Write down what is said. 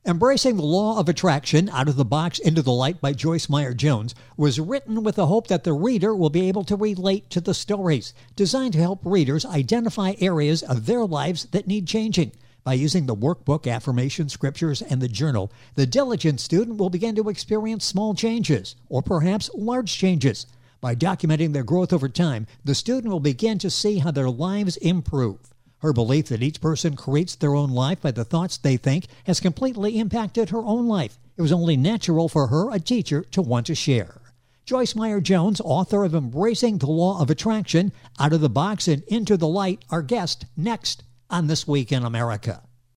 Embracing the Law of Attraction, Out of the Box, Into the Light by Joyce Meyer Jones was written with the hope that the reader will be able to relate to the stories, designed to help readers identify areas of their lives that need changing. By using the workbook, affirmation, scriptures, and the journal, the diligent student will begin to experience small changes, or perhaps large changes. By documenting their growth over time, the student will begin to see how their lives improve. Her belief that each person creates their own life by the thoughts they think has completely impacted her own life. It was only natural for her, a teacher, to want to share. Joyce Meyer Jones, author of Embracing the Law of Attraction, Out of the Box and Into the Light, our guest next on This Week in America.